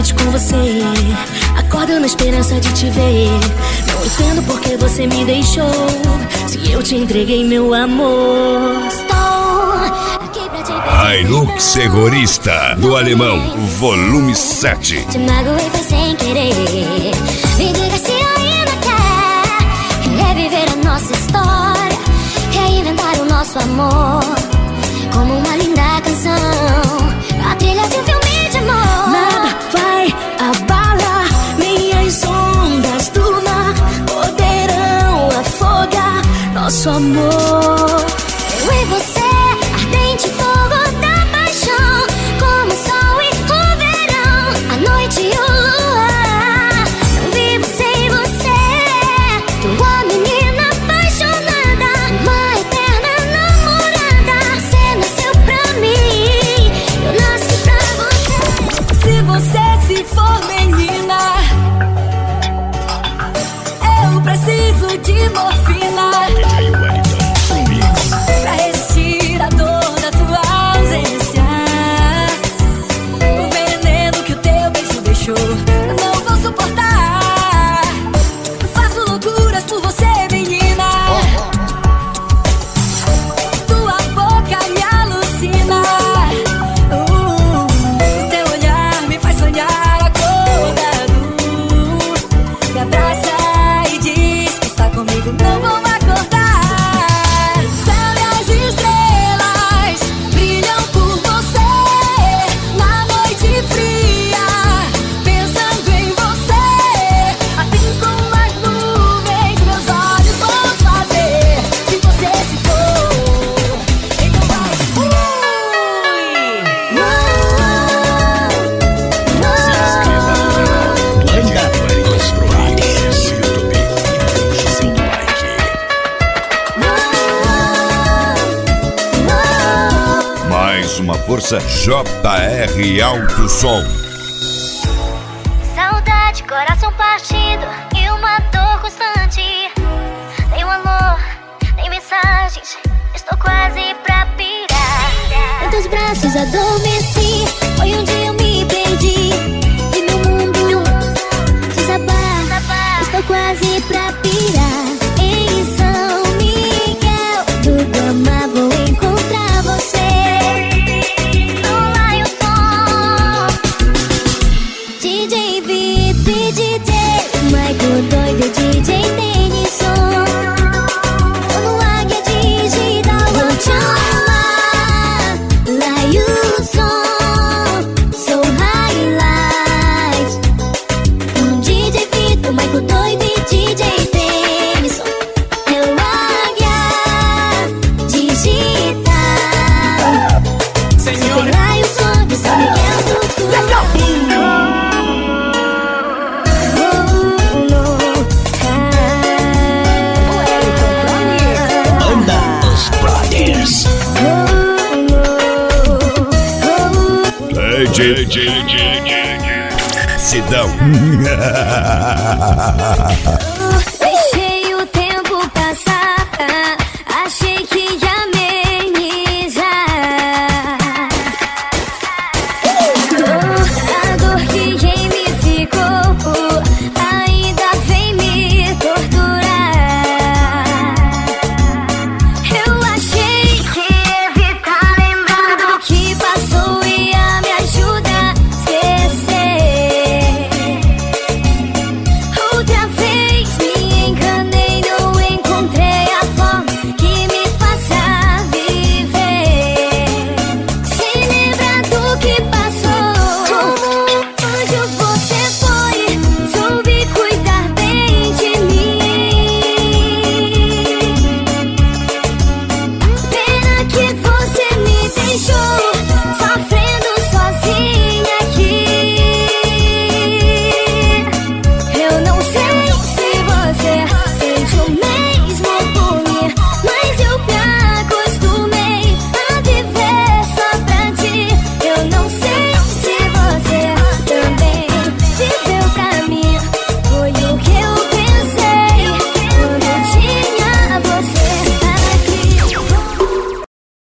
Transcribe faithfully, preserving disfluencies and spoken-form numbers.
noite com você, acordo na esperança de te ver. Não entendo por que você me deixou, se eu te entreguei meu amor. Estou aqui pra te pedir Hilux Segurista do Alemão, volume sete. Te magoei, foi sem querer. Me diga se ainda quer reviver a nossa história, reinventar o nosso amor como uma linda canção, a trilha de um filme de amor. Nada vai abalar, minhas ondas do mar poderão afogar nosso amor. Eu e você, ardente fogo da paixão, como o sol e o verão, a noite e o luar. Não vivo sem você, tua menina apaixonada, uma eterna namorada. Você nasceu pra mim, eu nasci pra você. Se você se for menina, eu preciso de morfina pra resistir a dor da tua ausência. O veneno que o teu beijo deixou, não vou suportar. Faço loucuras por você, menina. Tua boca me alucina. Uh, teu olhar me faz sonhar acordado. Me abraça e diz que está comigo, não vou acordar. Céu e as estrelas brilham por você na noite fria, pensando em você. Assim como as nuvens, meus olhos vão fazer. Se você se for, então vai. Mais uma força J R Alto Som. Saudade, coração partido e uma dor constante. Nem um alô, nem mensagens, estou quase pra pirar. Em teus braços adormeci, foi onde eu me perdi. E meu mundo desabar, estou quase pra pirar. Em São Miguel do Guamá vou encontrar você. No Lion Som, D J Vip, D J Michael doido, D J Denison. Tô no Águia Digital, vou te amar. Lion Som, sou highlight. Um D J Vip, Michael doido e D J Denison. É o Águia Digital. Super Lion Som de São Miguel do Guamá. Os Brothers. D J Sidão.